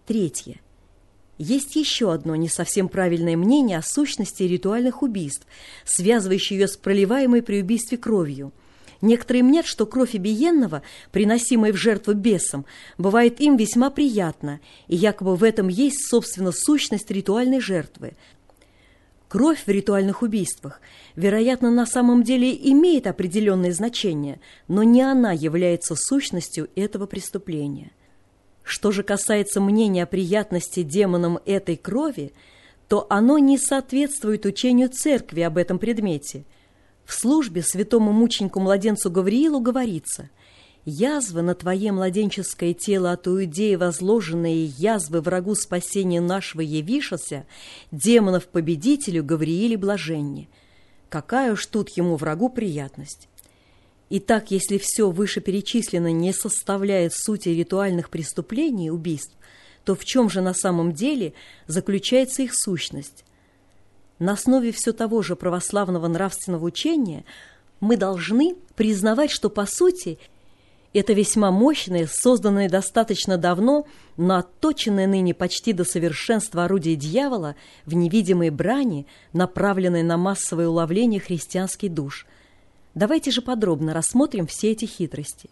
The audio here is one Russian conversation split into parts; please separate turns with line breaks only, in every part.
Третье. Есть еще одно не совсем правильное мнение о сущности ритуальных убийств, связывающее ее с проливаемой при убийстве кровью. Некоторые мнят, что кровь убиенного, приносимая в жертву бесам, бывает им весьма приятна, и якобы в этом есть, собственно, сущность ритуальной жертвы. Кровь в ритуальных убийствах, вероятно, на самом деле имеет определенное значение, но не она является сущностью этого преступления. Что же касается мнения о приятности демонам этой крови, то оно не соответствует учению Церкви об этом предмете. В службе святому мученику-младенцу Гавриилу говорится: «Язвы на твое младенческое тело от Иудеи возложенные, язвы врагу спасения нашего явишася, демонов победителю Гаврииле блаженне». Какая уж тут ему врагу приятность! Итак, если все вышеперечисленное не составляет сути ритуальных преступлений, убийств, то в чем же на самом деле заключается их сущность? На основе все того же православного нравственного учения мы должны признавать, что по сути это весьма мощное, созданное достаточно давно, но отточенное ныне почти до совершенства орудие дьявола в невидимой брани, направленное на массовое уловление христианских душ. Давайте же подробно рассмотрим все эти хитрости.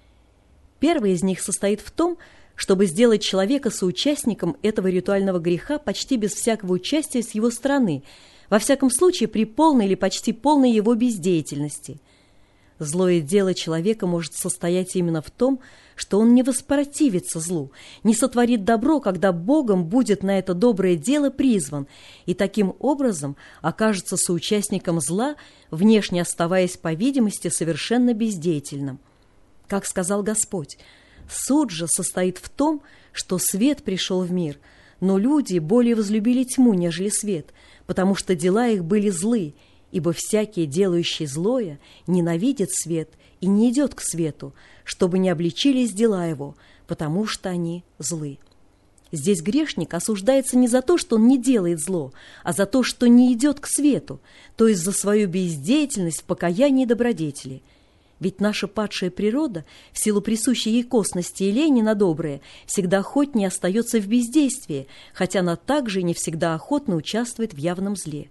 Первая из них состоит в том, чтобы сделать человека соучастником этого ритуального греха почти без всякого участия с его стороны, во всяком случае при полной или почти полной его бездеятельности. Злое дело человека может состоять именно в том, что он не воспротивится злу, не сотворит добро, когда Богом будет на это доброе дело призван, и таким образом окажется соучастником зла, внешне оставаясь, по видимости, совершенно бездеятельным. Как сказал Господь: «Суд же состоит в том, что свет пришел в мир, но люди более возлюбили тьму, нежели свет, потому что дела их были злы, ибо всякий, делающий злое, ненавидит свет и не идет к свету, чтобы не обличились дела его, потому что они злы». Здесь грешник осуждается не за то, что он не делает зло, а за то, что не идет к свету, то есть за свою бездеятельность в покаянии и добродетели. Ведь наша падшая природа, в силу присущей ей косности и лени на доброе, всегда охотнее остается в бездействии, хотя она также не всегда охотно участвует в явном зле.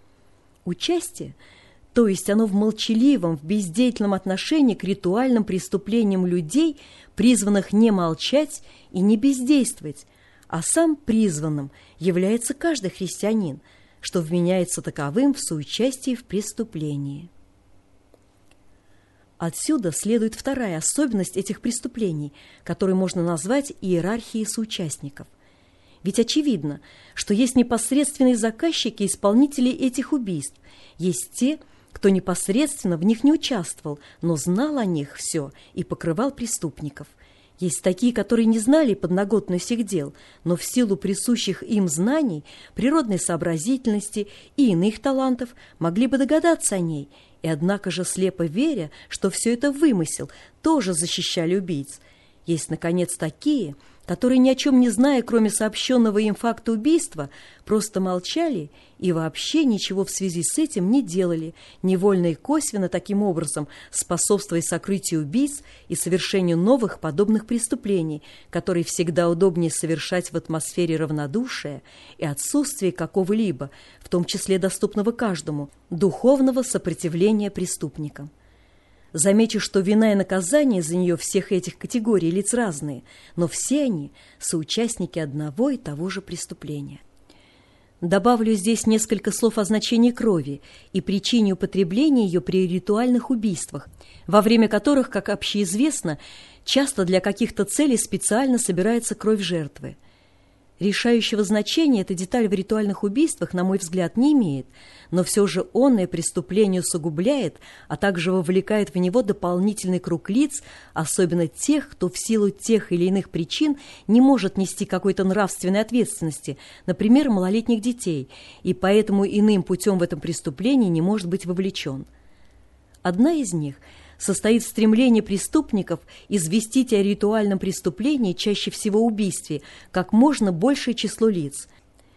Участие, то есть оно в молчаливом, в бездеятельном отношении к ритуальным преступлениям людей, призванных не молчать и не бездействовать, а сам призванным является каждый христианин, что вменяется таковым в соучастии в преступлении. Отсюда следует вторая особенность этих преступлений, которую можно назвать иерархией соучастников. Ведь очевидно, что есть непосредственные заказчики и исполнители этих убийств, есть те, кто непосредственно в них не участвовал, но знал о них все и покрывал преступников. Есть такие, которые не знали подноготную сих дел, но в силу присущих им знаний, природной сообразительности и иных талантов могли бы догадаться о ней, и однако же, слепо веря, что все это вымысел, тоже защищали убийц. Есть, наконец, такие, которые, ни о чем не зная, кроме сообщенного им факта убийства, просто молчали и вообще ничего в связи с этим не делали, невольно и косвенно таким образом способствуя сокрытию убийц и совершению новых подобных преступлений, которые всегда удобнее совершать в атмосфере равнодушия и отсутствия какого-либо, в том числе доступного каждому, духовного сопротивления преступникам. Замечу, что вина и наказание за нее всех этих категорий лиц разные, но все они соучастники одного и того же преступления. Добавлю здесь несколько слов о значении крови и причине употребления ее при ритуальных убийствах, во время которых, как общеизвестно, часто для каких-то целей специально собирается кровь жертвы. Решающего значения эта деталь в ритуальных убийствах, на мой взгляд, не имеет, но все же онное преступление усугубляет, а также вовлекает в него дополнительный круг лиц, особенно тех, кто в силу тех или иных причин не может нести какой-то нравственной ответственности, например, малолетних детей, и поэтому иным путем в этом преступлении не может быть вовлечен. Одна из них состоит в стремлении преступников известить о ритуальном преступлении, чаще всего убийстве, как можно большее число лиц.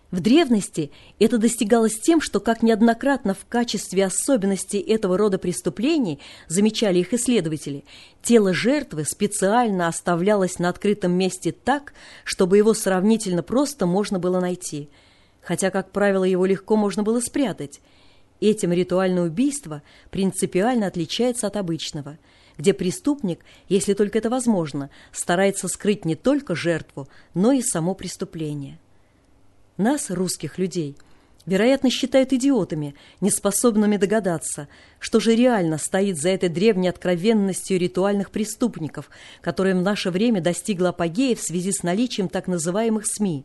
В древности это достигалось тем, что, как неоднократно в качестве особенностей этого рода преступлений замечали их исследователи, тело жертвы специально оставлялось на открытом месте так, чтобы его сравнительно просто можно было найти, хотя, как правило, его легко можно было спрятать. Этим ритуальное убийство принципиально отличается от обычного, где преступник, если только это возможно, старается скрыть не только жертву, но и само преступление. Нас, русских людей, вероятно, считают идиотами, неспособными догадаться, что же реально стоит за этой древней откровенностью ритуальных преступников, которая в наше время достигла апогея в связи с наличием так называемых СМИ.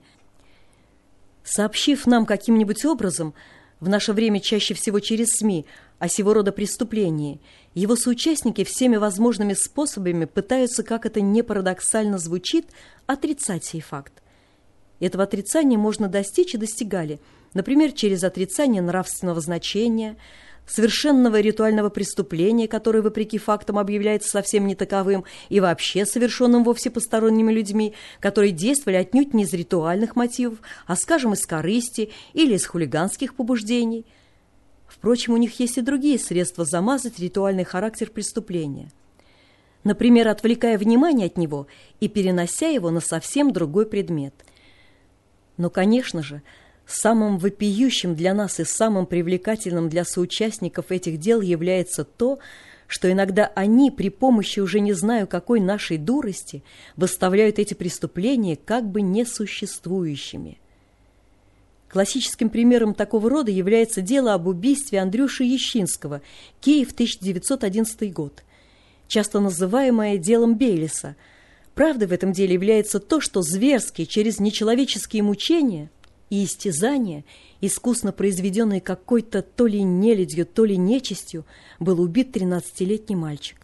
Сообщив нам каким-нибудь образом, в наше время чаще всего через СМИ, о сего рода преступлении, его соучастники всеми возможными способами пытаются, как это не парадоксально звучит, отрицать сей факт. Этого отрицания можно достичь и достигали, например, через отрицание нравственного значения, совершенного ритуального преступления, которое, вопреки фактам, объявляется совсем не таковым и вообще совершенным вовсе посторонними людьми, которые действовали отнюдь не из ритуальных мотивов, а, скажем, из корысти или из хулиганских побуждений. Впрочем, у них есть и другие средства замазать ритуальный характер преступления. Например, отвлекая внимание от него и перенося его на совсем другой предмет. Но, конечно же, самым вопиющим для нас и самым привлекательным для соучастников этих дел является то, что иногда они при помощи уже не знаю какой нашей дурости выставляют эти преступления как бы несуществующими. Классическим примером такого рода является дело об убийстве Андрюши Ещинского, Киев, 1911 год, часто называемое делом Бейлиса. Правдой в этом деле является то, что зверски, через нечеловеческие мучения и истязания, искусно произведенные какой-то то ли нелюдью, то ли нечистью, был убит 13-летний мальчик.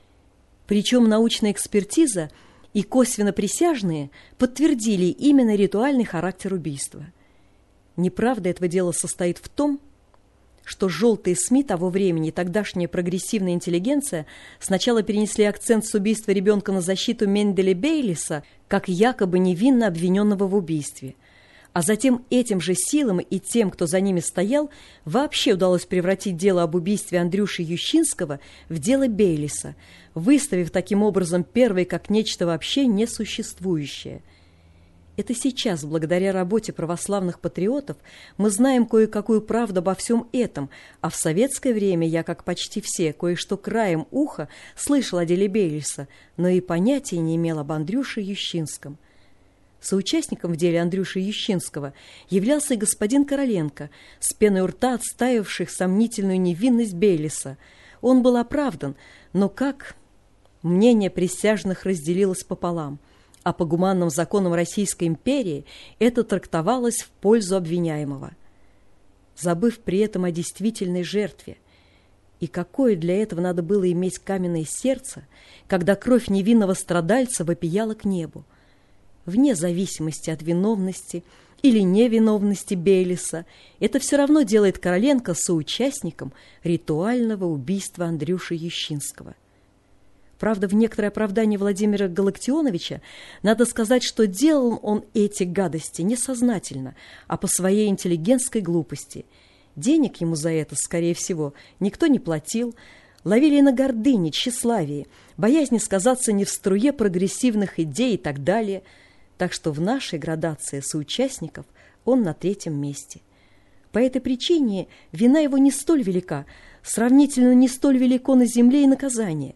Причем научная экспертиза и косвенно присяжные подтвердили именно ритуальный характер убийства. Неправда этого дела состоит в том, что желтые СМИ того времени, тогдашняя прогрессивная интеллигенция, сначала перенесли акцент с убийства ребенка на защиту Менделя Бейлиса, как якобы невинно обвиненного в убийстве. А затем этим же силам и тем, кто за ними стоял, вообще удалось превратить дело об убийстве Андрюши Ещинского в дело Бейлиса, выставив таким образом первое как нечто вообще несуществующее. Это сейчас, благодаря работе православных патриотов, мы знаем кое-какую правду обо всем этом, а в советское время я, как почти все, кое-что краем уха слышал о деле Бейлиса, но и понятия не имел об Андрюше Ещинском. Соучастником в деле Андрюши Ещинского являлся и господин Короленко, с пеной у рта отстаивавших сомнительную невинность Бейлиса. Он был оправдан, но как? Мнение присяжных разделилось пополам, а по гуманным законам Российской империи это трактовалось в пользу обвиняемого, забыв при этом о действительной жертве. И какое для этого надо было иметь каменное сердце, когда кровь невинного страдальца вопияла к небу. Вне зависимости от виновности или невиновности Бейлиса, это все равно делает Короленко соучастником ритуального убийства Андрюши Ещинского. Правда, в некоторое оправдание Владимира Галактионовича надо сказать, что делал он эти гадости несознательно, а по своей интеллигентской глупости. Денег ему за это, скорее всего, никто не платил, ловили на гордыне, тщеславии, боязни сказаться не в струе прогрессивных идей и так далее. Так что в нашей градации соучастников он на третьем месте. По этой причине вина его не столь велика, сравнительно не столь велико на земле и наказание.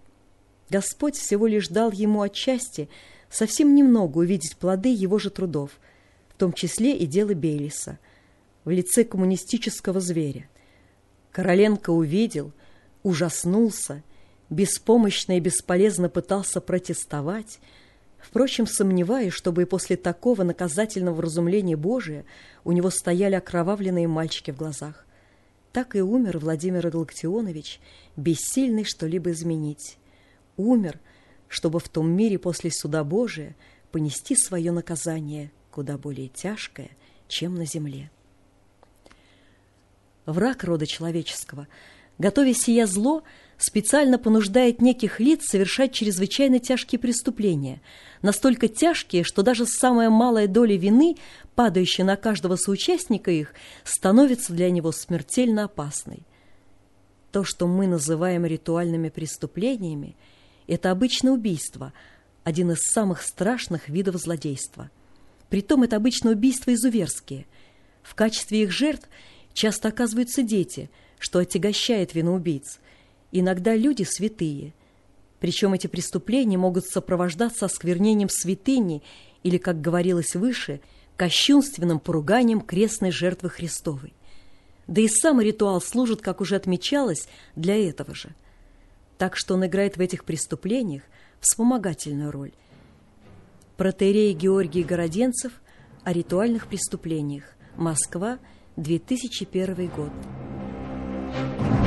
Господь всего лишь дал ему отчасти совсем немного увидеть плоды его же трудов, в том числе и дело Бейлиса, в лице коммунистического зверя. Короленко увидел, ужаснулся, беспомощно и бесполезно пытался протестовать, впрочем, сомневаясь, чтобы и после такого наказательного вразумления Божия у него стояли окровавленные мальчики в глазах. Так и умер Владимир Галактионович, бессильный что-либо изменить. Умер, чтобы в том мире после суда Божия понести свое наказание куда более тяжкое, чем на земле. Враг рода человеческого готовя сия зло, специально понуждает неких лиц совершать чрезвычайно тяжкие преступления, настолько тяжкие, что даже самая малая доля вины, падающая на каждого соучастника их, становится для него смертельно опасной. То, что мы называем ритуальными преступлениями, это обычно убийство, один из самых страшных видов злодейства. Притом это обычно убийства изуверские. В качестве их жертв часто оказываются дети, что отягощает вину убийц. Иногда люди святые. Причем эти преступления могут сопровождаться осквернением святыни или, как говорилось выше, кощунственным поруганием крестной жертвы Христовой. Да и сам ритуал служит, как уже отмечалось, для этого же. Так что он играет в этих преступлениях вспомогательную роль. Протоиерей Георгий Городенцев о ритуальных преступлениях. Москва, 2001 год.